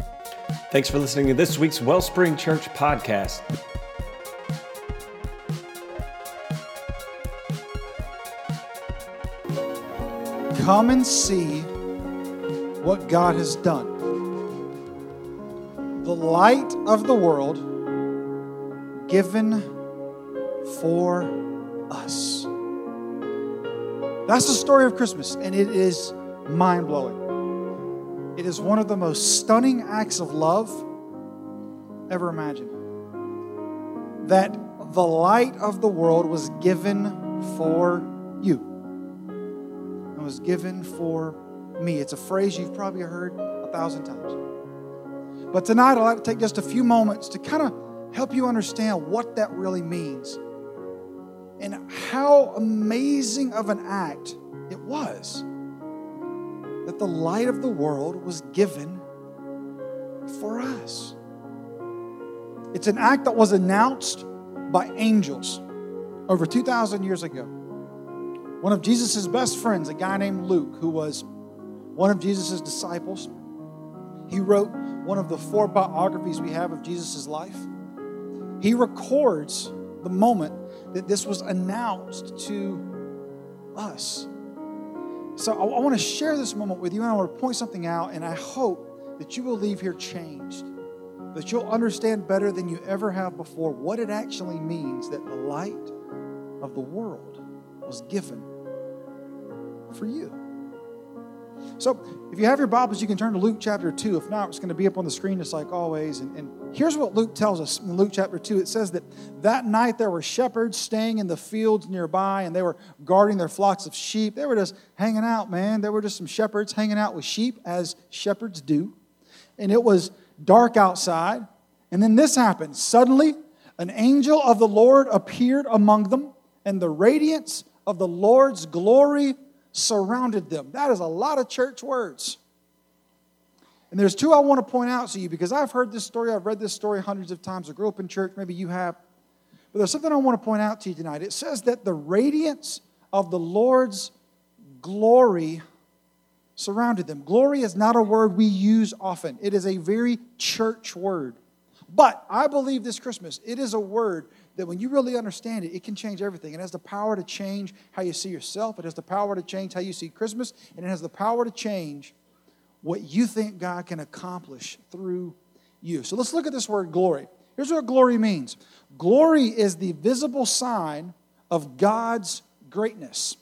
Thanks for listening to this week's Wellspring Church podcast. Come and see what God has done. The light of the world given for us. That's the story of Christmas, and it is mind-blowing. It is one of the most stunning acts of love ever imagined. That the light of the world was given for you. It was given for me. It's a phrase you've probably heard 1,000 times. But tonight I'd like to take just a few moments to kind of help you understand what that really means and how amazing of an act it was that the light of the world was given for us. It's an act that was announced by angels over 2,000 years ago. One of Jesus' best friends, a guy named Luke, who was one of Jesus' disciples, he wrote one of the 4 biographies we have of Jesus' life. He records the moment that this was announced to us. So I want to share this moment with you, and I want to point something out, and I hope that you will leave here changed, that you'll understand better than you ever have before what it actually means that the light of the world was given for you. So if you have your Bibles, you can turn to Luke chapter 2. If not, it's going to be up on the screen just like always. And here's what Luke tells us in Luke chapter 2. It says that night there were shepherds staying in the fields nearby, and they were guarding their flocks of sheep. They were just hanging out, man. There were just some shepherds hanging out with sheep, as shepherds do. And it was dark outside. And then this happened. Suddenly, an angel of the Lord appeared among them, and the radiance of the Lord's glory surrounded them. That is a lot of church words. And there's 2 I want to point out to you because I've heard this story. I've read this story hundreds of times. I grew up in church. Maybe you have. But there's something I want to point out to you tonight. It says that the radiance of the Lord's glory surrounded them. Glory is not a word we use often. It is a very church word. But I believe this Christmas, it is a word that when you really understand it, it can change everything. It has the power to change how you see yourself. It has the power to change how you see Christmas. And it has the power to change what you think God can accomplish through you. So let's look at this word glory. Here's what glory means. Glory is the visible sign of God's greatness.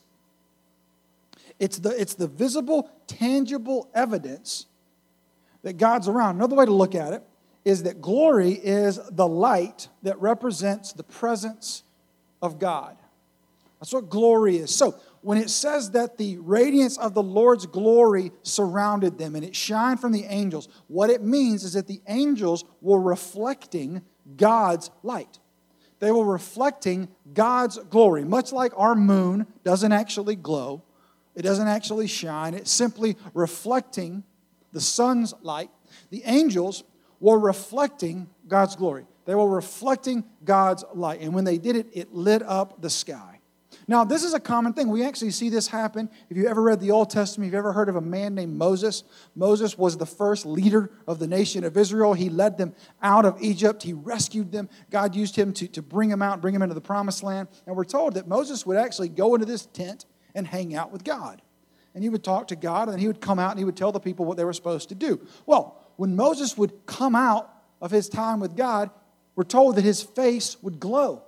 It's the visible, tangible evidence that God's around. Another way to look at it is that glory is the light that represents the presence of God. That's what glory is. So when it says that the radiance of the Lord's glory surrounded them and it shined from the angels, what it means is that the angels were reflecting God's light. They were reflecting God's glory. Much like our moon doesn't actually glow, it doesn't actually shine, it's simply reflecting the sun's light. The angels were reflecting God's glory. They were reflecting God's light. And when they did it, it lit up the sky. Now, this is a common thing. We actually see this happen. If you ever read the Old Testament, if you've ever heard of a man named Moses, Moses was the first leader of the nation of Israel. He led them out of Egypt. He rescued them. God used him to bring them out, bring them into the promised land. And we're told that Moses would actually go into this tent and hang out with God. And he would talk to God, and then he would come out and he would tell the people what they were supposed to do. Well, when Moses would come out of his time with God, we're told that his face would glow.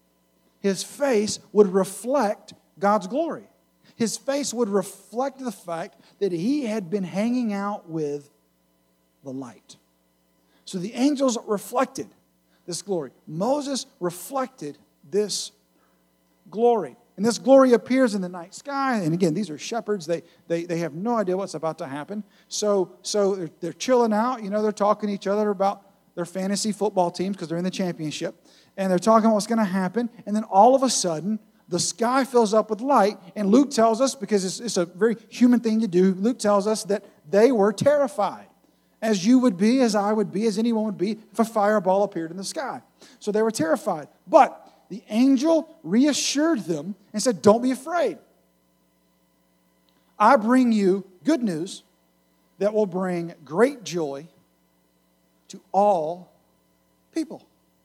His face would reflect God's glory. His face would reflect the fact that he had been hanging out with the light. So the angels reflected this glory. Moses reflected this glory. And this glory appears in the night sky. And again, these are shepherds. They have no idea what's about to happen. So they're chilling out. You know, they're talking to each other about their fantasy football teams because they're in the championship. And they're talking about what's going to happen. And then all of a sudden, the sky fills up with light. And Luke tells us, because it's a very human thing to do, Luke tells us that they were terrified. As you would be, as I would be, as anyone would be, if a fireball appeared in the sky. So they were terrified. But the angel reassured them and said, don't be afraid. I bring you good news that will bring great joy to all people.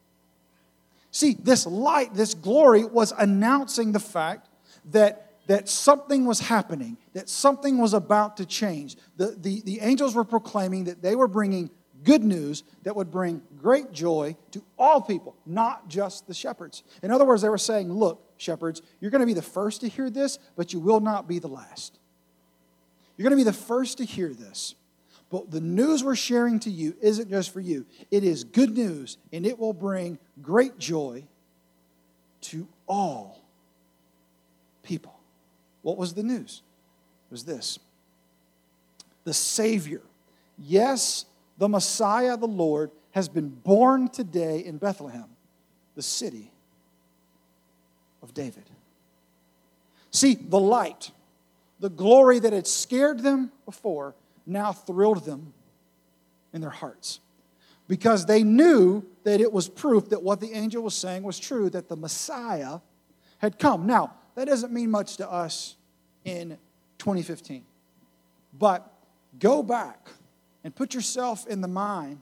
See, this light, this glory was announcing the fact that something was happening, that something was about to change. The angels were proclaiming that they were bringing good news that would bring great joy to all people, not just the shepherds. In other words, they were saying, look, shepherds, you're going to be the first to hear this, but you will not be the last. You're going to be the first to hear this. But the news we're sharing to you isn't just for you. It is good news, and it will bring great joy to all people. What was the news? It was this. The Savior, yes, the Messiah, the Lord, has been born today in Bethlehem, the city of David. See, the light, the glory that had scared them before, now thrilled them in their hearts. Because they knew that it was proof that what the angel was saying was true, that the Messiah had come. Now, that doesn't mean much to us in 2015. But go back and put yourself in the mind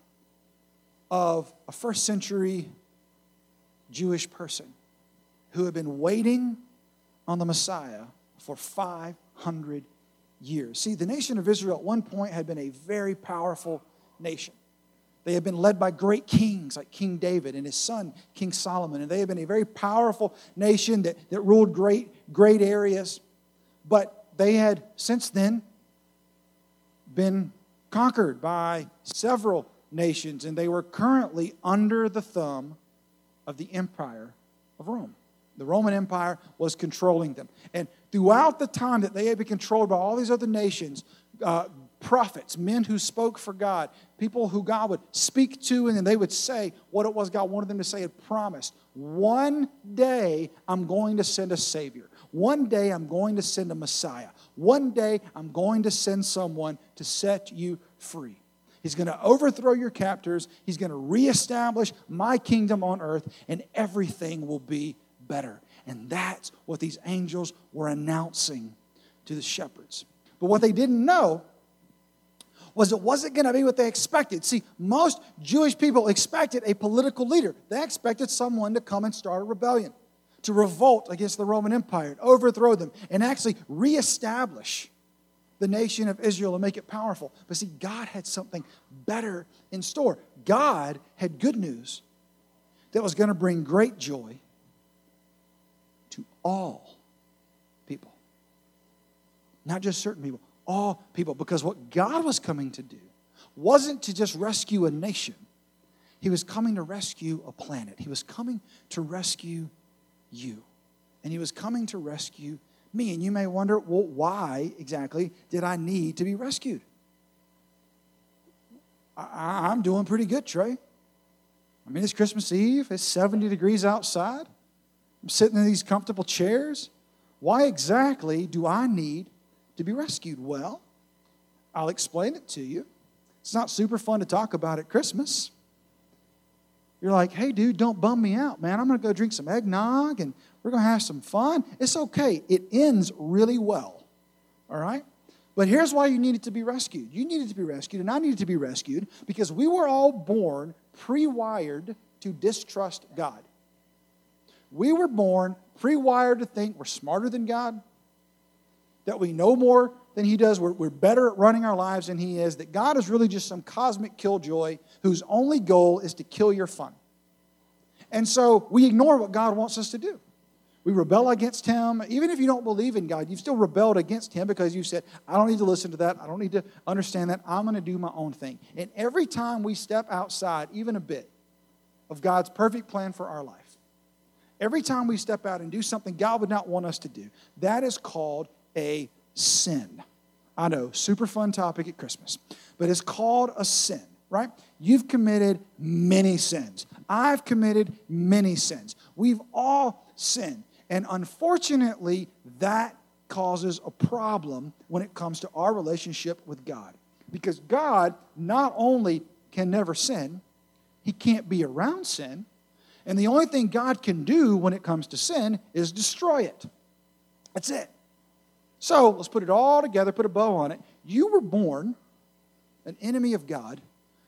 of a first century Jewish person who had been waiting on the Messiah for 500 years. See, the nation of Israel at one point had been a very powerful nation. They had been led by great kings like King David and his son, King Solomon. And they had been a very powerful nation that ruled great areas. But they had since then been conquered by several nations. And they were currently under the thumb of the empire of Rome. The Roman Empire was controlling them. And throughout the time that they had been controlled by all these other nations, prophets, men who spoke for God, people who God would speak to, and then they would say what it was God wanted them to say, had promised. One day I'm going to send a Savior. One day I'm going to send a Messiah. One day I'm going to send someone to set you free. He's going to overthrow your captors. He's going to reestablish my kingdom on earth, and everything will be better. And that's what these angels were announcing to the shepherds. But what they didn't know was it wasn't going to be what they expected. See, most Jewish people expected a political leader. They expected someone to come and start a rebellion, to revolt against the Roman Empire, and overthrow them, and actually reestablish the nation of Israel and make it powerful. But see, God had something better in store. God had good news that was going to bring great joy to all people. Not just certain people, all people. Because what God was coming to do wasn't to just rescue a nation. He was coming to rescue a planet. He was coming to rescue you. And He was coming to rescue me. And you may wonder, well, why exactly did I need to be rescued? I'm doing pretty good, Trey. I mean, it's Christmas Eve. It's 70 degrees outside. I'm sitting in these comfortable chairs. Why exactly do I need to be rescued? Well, I'll explain it to you. It's not super fun to talk about at Christmas. You're like, hey, dude, don't bum me out, man. I'm going to go drink some eggnog, and we're going to have some fun. It's okay. It ends really well, all right? But here's why you needed to be rescued. You needed to be rescued, and I needed to be rescued because we were all born pre-wired to distrust God. We were born pre-wired to think we're smarter than God, that we know more than He does, we're better at running our lives than He is, that God is really just some cosmic killjoy whose only goal is to kill your fun. And so we ignore what God wants us to do. We rebel against Him. Even if you don't believe in God, you've still rebelled against Him because you said, I don't need to listen to that. I don't need to understand that. I'm going to do my own thing. And every time we step outside, even a bit, of God's perfect plan for our life, every time we step out and do something God would not want us to do, that is called a sin. I know, super fun topic at Christmas, but it's called a sin, right? You've committed many sins. I've committed many sins. We've all sinned. And unfortunately, that causes a problem when it comes to our relationship with God. Because God not only can never sin, He can't be around sin, and the only thing God can do when it comes to sin is destroy it. That's it. So let's put it all together, put a bow on it. You were born an enemy of God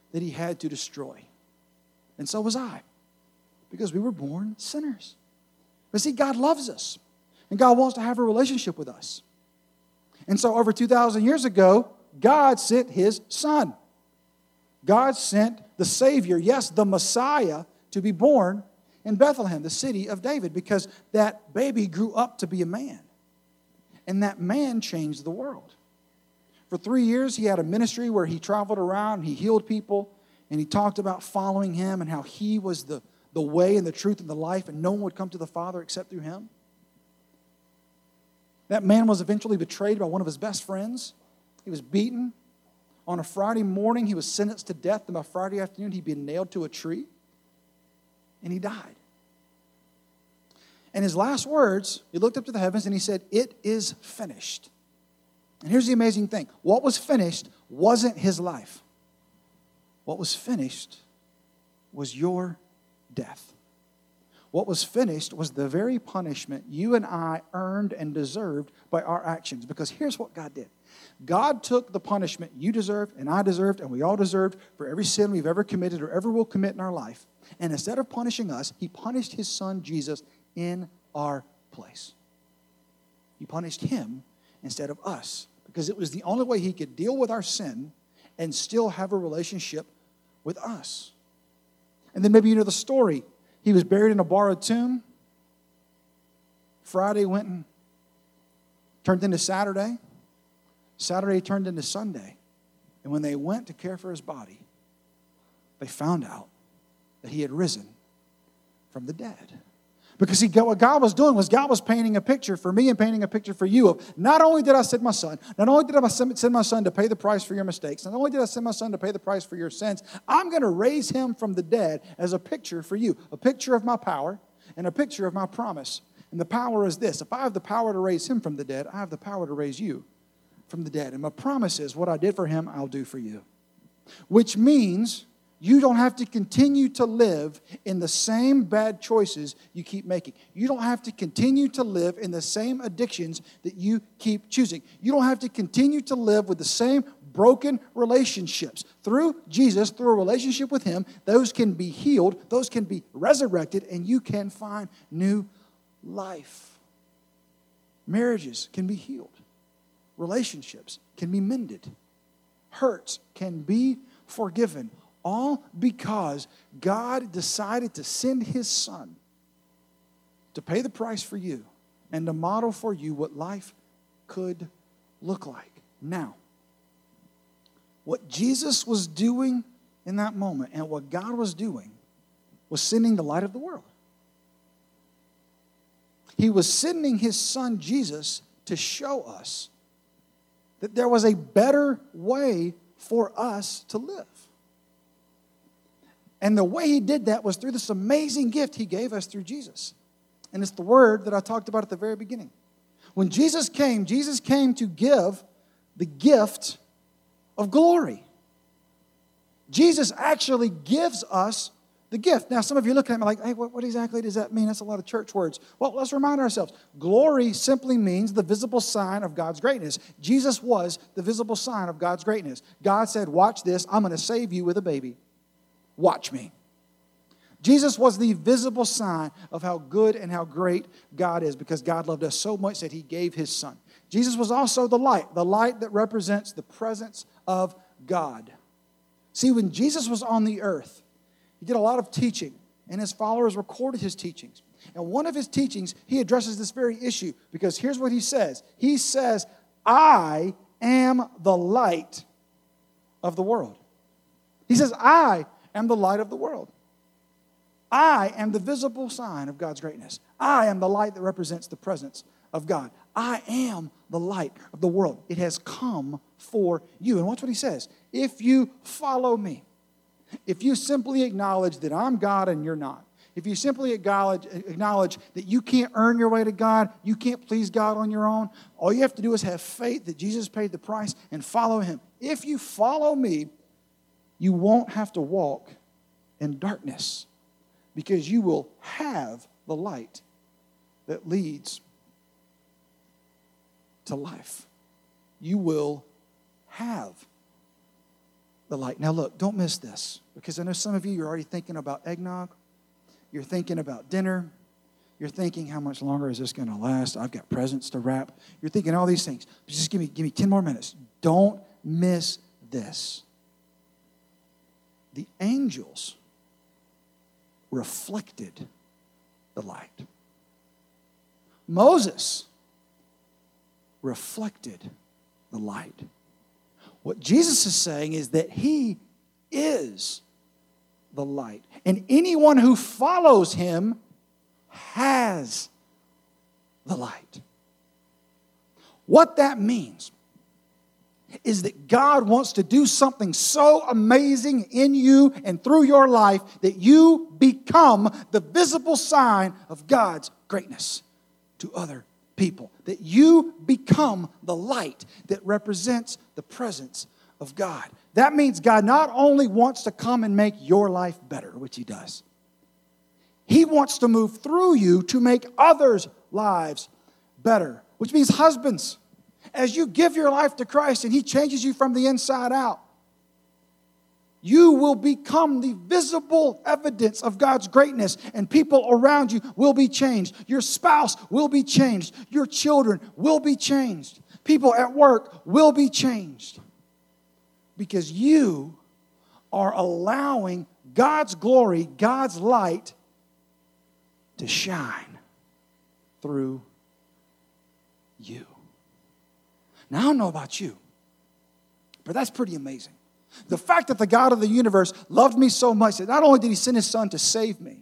that he had to destroy. And so was I, because we were born sinners. But see, God loves us, and God wants to have a relationship with us. And so over 2,000 years ago, God sent his Son. God sent the Savior, yes, the Messiah, to be born in Bethlehem, the city of David, because that baby grew up to be a man. And that man changed the world. For 3 years, he had a ministry where he traveled around, he healed people, and he talked about following him and how he was the way and the truth and the life, and no one would come to the Father except through him. That man was eventually betrayed by one of his best friends. He was beaten. On a Friday morning, he was sentenced to death, and by Friday afternoon, he'd been nailed to a tree, and he died. And his last words, he looked up to the heavens and he said, "It is finished." And here's the amazing thing. What was finished wasn't his life. What was finished was your death. What was finished was the very punishment you and I earned and deserved by our actions. Because here's what God did. God took the punishment you deserved and I deserved and we all deserved for every sin we've ever committed or ever will commit in our life. And instead of punishing us, he punished his Son Jesus in our place. He punished him instead of us, because it was the only way he could deal with our sin and still have a relationship with us. And then maybe you know the story. He was buried in a borrowed tomb. Friday went and turned into Saturday. Saturday turned into Sunday. And when they went to care for his body, they found out that he had risen from the dead. Because see, what God was doing was God was painting a picture for me and painting a picture for you of not only did I send my Son, not only did I send my Son to pay the price for your mistakes, not only did I send my Son to pay the price for your sins, I'm going to raise him from the dead as a picture for you, a picture of my power and a picture of my promise. And the power is this: if I have the power to raise him from the dead, I have the power to raise you from the dead. And my promise is what I did for him, I'll do for you. Which means you don't have to continue to live in the same bad choices you keep making. You don't have to continue to live in the same addictions that you keep choosing. You don't have to continue to live with the same broken relationships. Through Jesus, through a relationship with him, those can be healed, those can be resurrected, and you can find new life. Marriages can be healed. Relationships can be mended. Hurts can be forgiven. All because God decided to send his Son to pay the price for you and to model for you what life could look like. Now, what Jesus was doing in that moment and what God was doing was sending the light of the world. He was sending his Son Jesus to show us that there was a better way for us to live. And the way he did that was through this amazing gift he gave us through Jesus. And it's the word that I talked about at the very beginning. When Jesus came to give the gift of glory. Jesus actually gives us the gift. Now, some of you are looking at me like, hey, what exactly does that mean? That's a lot of church words. Well, let's remind ourselves. Glory simply means the visible sign of God's greatness. Jesus was the visible sign of God's greatness. God said, watch this, I'm going to save you with a baby. Watch me. Jesus was the visible sign of how good and how great God is, because God loved us so much that he gave his Son. Jesus was also the light that represents the presence of God. See, when Jesus was on the earth, he did a lot of teaching, and his followers recorded his teachings. And one of his teachings, he addresses this very issue, because here's what he says. He says, I am the light of the world. He says, I am the light of the world. I am the visible sign of God's greatness. I am the light that represents the presence of God. I am the light of the world. It has come for you. And watch what he says. If you follow me, if you simply acknowledge that I'm God and you're not, if you simply acknowledge that you can't earn your way to God, you can't please God on your own, all you have to do is have faith that Jesus paid the price and follow him. If you follow me, you won't have to walk in darkness, because you will have the light that leads to life. You will have the light. Now look, don't miss this, because I know some of you, you're already thinking about eggnog. You're thinking about dinner. You're thinking, how much longer is this going to last? I've got presents to wrap. You're thinking all these things. Just give me 10 more minutes. Don't miss this. The angels reflected the light. Moses reflected the light. What Jesus is saying is that he is the light. And anyone who follows him has the light. What that means is that God wants to do something so amazing in you and through your life that you become the visible sign of God's greatness to other people. That you become the light that represents the presence of God. That means God not only wants to come and make your life better, which he does. He wants to move through you to make others' lives better. Which means husbands, as you give your life to Christ and he changes you from the inside out, you will become the visible evidence of God's greatness, and people around you will be changed. Your spouse will be changed. Your children will be changed. People at work will be changed. Because you are allowing God's glory, God's light to shine through you. Now, I don't know about you, but that's pretty amazing. The fact that the God of the universe loved me so much that not only did he send his son to save me,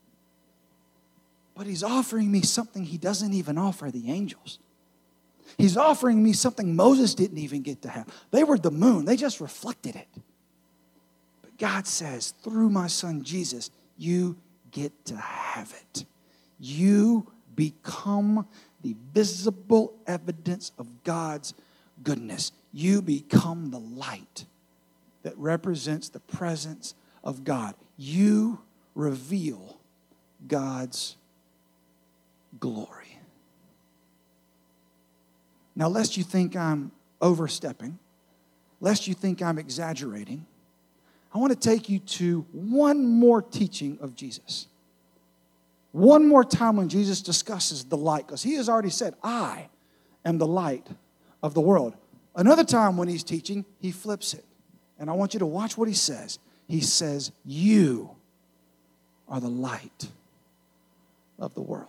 but he's offering me something he doesn't even offer the angels. He's offering me something Moses didn't even get to have. They were the moon. They just reflected it. But God says, through my son Jesus, you get to have it. You become the visible evidence of God's goodness. You become the light that represents the presence of God. You reveal God's glory. Now, lest you think I'm overstepping, lest you think I'm exaggerating, I want to take you to one more teaching of Jesus. One more time when Jesus discusses the light, because he has already said, I am the light of the world. Another time when he's teaching, he flips it. And I want you to watch what he says. He says, you are the light of the world.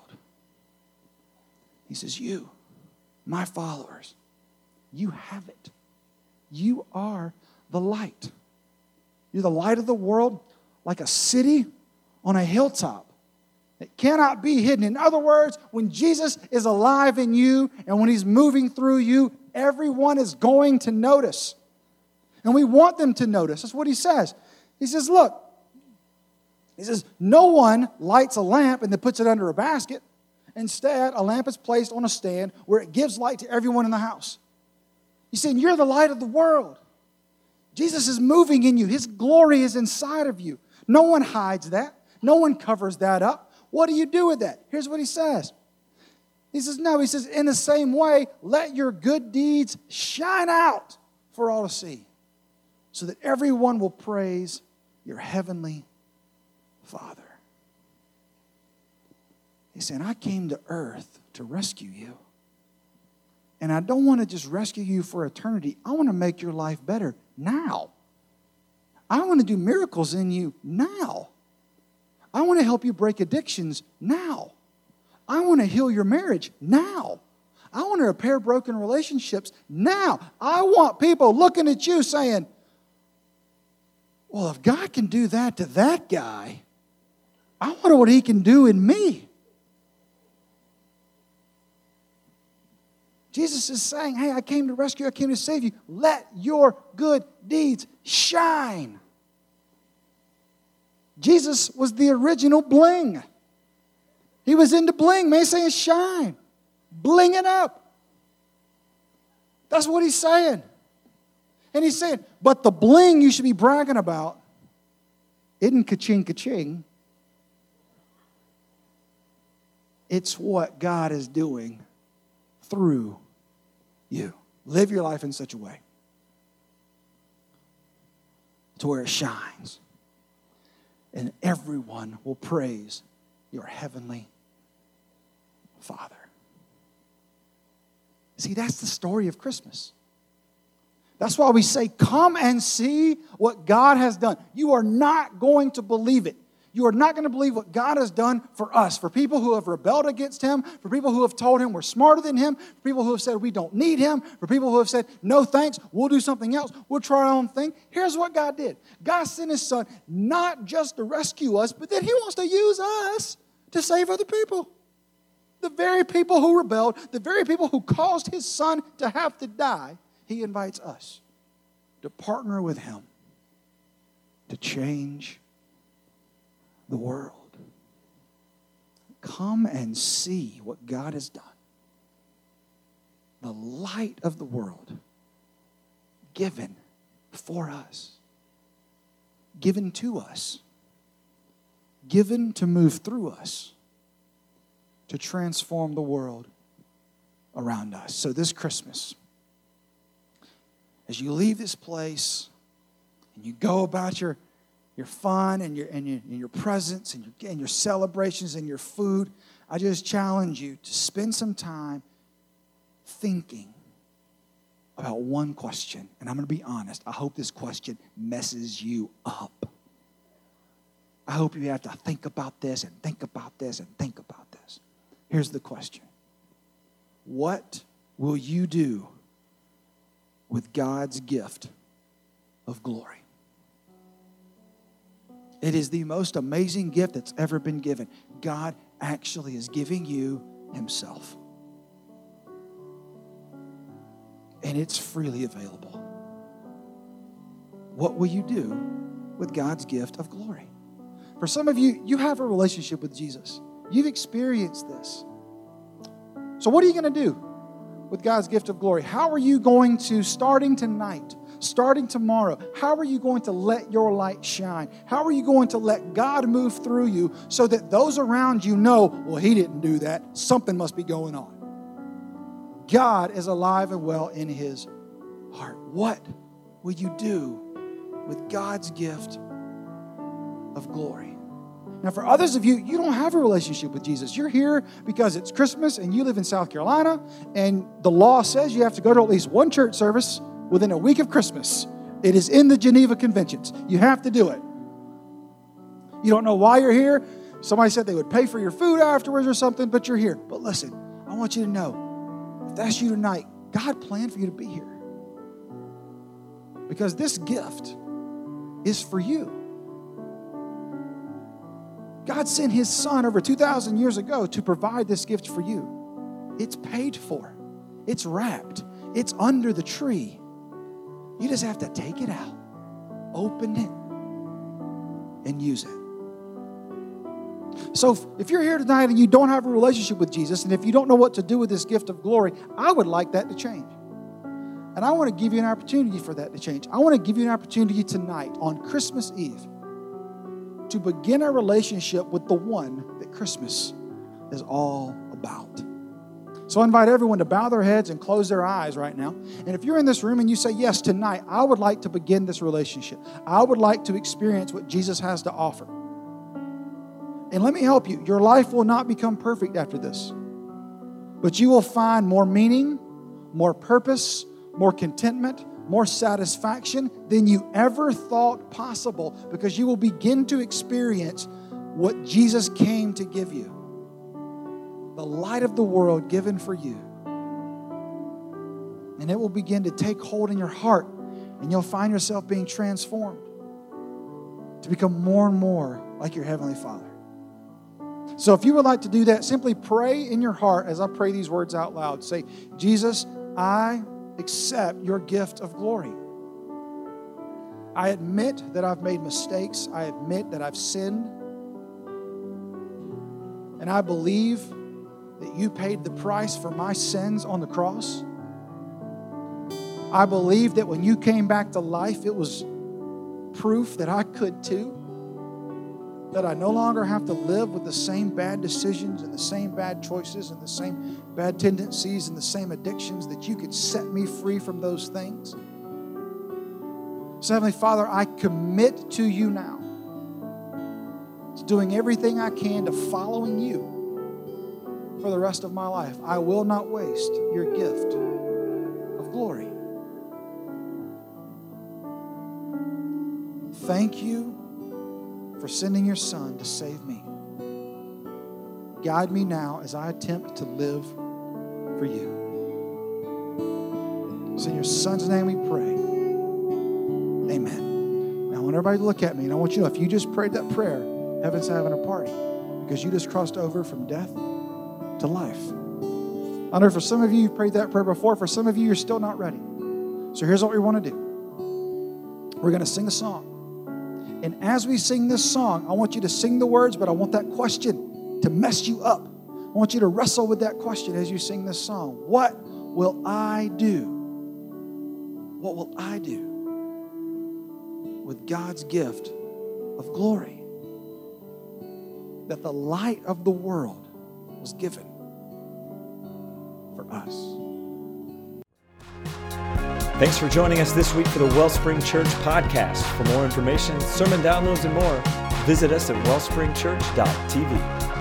He says, you, my followers, you have it. You are the light. You're the light of the world, like a city on a hilltop. It cannot be hidden. In other words, when Jesus is alive in you and when he's moving through you, everyone is going to notice. And we want them to notice. That's what he says. He says, look, he says, no one lights a lamp and then puts it under a basket. Instead, a lamp is placed on a stand where it gives light to everyone in the house. He's saying, you're the light of the world. Jesus is moving in you. His glory is inside of you. No one hides that. No one covers that up. What do you do with that? Here's what he says. He says, no, he says, in the same way, let your good deeds shine out for all to see, so that everyone will praise your heavenly Father. He's saying, I came to earth to rescue you. And I don't want to just rescue you for eternity. I want to make your life better now. I want to do miracles in you now. I want to help you break addictions now. I want to heal your marriage now. I want to repair broken relationships now. I want people looking at you saying, well, if God can do that to that guy, I wonder what he can do in me. Jesus is saying, hey, I came to rescue you, I came to save you. Let your good deeds shine. Jesus was the original bling. He was into bling. Man, he's saying shine. Bling it up. That's what he's saying. And he's saying, but the bling you should be bragging about isn't ka-ching, ka-ching. It's what God is doing through you. Live your life in such a way to where it shines. And everyone will praise your heavenly Father. See, that's the story of Christmas. That's why we say, come and see what God has done. You are not going to believe it. You are not going to believe what God has done for us, for people who have rebelled against Him, for people who have told Him we're smarter than Him, for people who have said we don't need Him, for people who have said, no thanks, we'll do something else, we'll try our own thing. Here's what God did. God sent His Son not just to rescue us, but then He wants to use us to save other people. The very people who rebelled, the very people who caused His Son to have to die, He invites us to partner with Him to change the world. Come and see what God has done. The light of the world given for us, given to us, given to move through us to transform the world around us. So this Christmas, as you leave this place and you go about your fun and your presents and your celebrations and your food, I just challenge you to spend some time thinking about one question. And I'm going to be honest, I hope this question messes you up. I hope you have to think about this and think about this and think about this. Here's the question. What will you do with God's gift of glory? It is the most amazing gift that's ever been given. God actually is giving you Himself. And it's freely available. What will you do with God's gift of glory? For some of you, you have a relationship with Jesus. You've experienced this. So what are you going to do with God's gift of glory? How are you going to, starting tonight, starting tomorrow, how are you going to let your light shine? How are you going to let God move through you so that those around you know, well, He didn't do that. Something must be going on. God is alive and well in His heart. What will you do with God's gift of glory? Now, for others of you, you don't have a relationship with Jesus. You're here because it's Christmas and you live in South Carolina, and the law says you have to go to at least one church service within a week of Christmas. It is in the Geneva Conventions. You have to do it. You don't know why you're here. Somebody said they would pay for your food afterwards or something, but you're here. But listen, I want you to know, if that's you tonight, God planned for you to be here. Because this gift is for you. God sent His Son over 2,000 years ago to provide this gift for you. It's paid for. It's wrapped. It's under the tree. You just have to take it out, open it, and use it. So if you're here tonight and you don't have a relationship with Jesus, and if you don't know what to do with this gift of glory, I would like that to change. And I want to give you an opportunity for that to change. I want to give you an opportunity tonight on Christmas Eve to begin a relationship with the one that Christmas is all about. So I invite everyone to bow their heads and close their eyes right now. And if you're in this room and you say, yes, tonight, I would like to begin this relationship. I would like to experience what Jesus has to offer. And let me help you. Your life will not become perfect after this. But you will find more meaning, more purpose, more contentment, more satisfaction than you ever thought possible, because you will begin to experience what Jesus came to give you. The light of the world given for you. And it will begin to take hold in your heart, and you'll find yourself being transformed to become more and more like your Heavenly Father. So if you would like to do that, simply pray in your heart as I pray these words out loud. Say, Jesus, I accept your gift of glory. I admit that I've made mistakes. I admit that I've sinned. And I believe that you paid the price for my sins on the cross. I believe that when you came back to life, it was proof that I could too. That I no longer have to live with the same bad decisions and the same bad choices and the same bad tendencies and the same addictions, that you could set me free from those things. So Heavenly Father, I commit to you now, to doing everything I can to following you for the rest of my life. I will not waste your gift of glory. Thank you for sending your Son to save me. Guide me now as I attempt to live for you. It's in your Son's name we pray. Amen. Now I want everybody to look at me, and I want you to know, if you just prayed that prayer, heaven's having a party because you just crossed over from death to life. I know for some of you, you've prayed that prayer before. For some of you, you're still not ready. So here's what we want to do. We're going to sing a song. And as we sing this song, I want you to sing the words, but I want that question to mess you up. I want you to wrestle with that question as you sing this song. What will I do? What will I do with God's gift of glory? That the light of the world was given for us. Thanks for joining us this week for the Wellspring Church podcast. For more information, sermon downloads, and more, visit us at wellspringchurch.tv.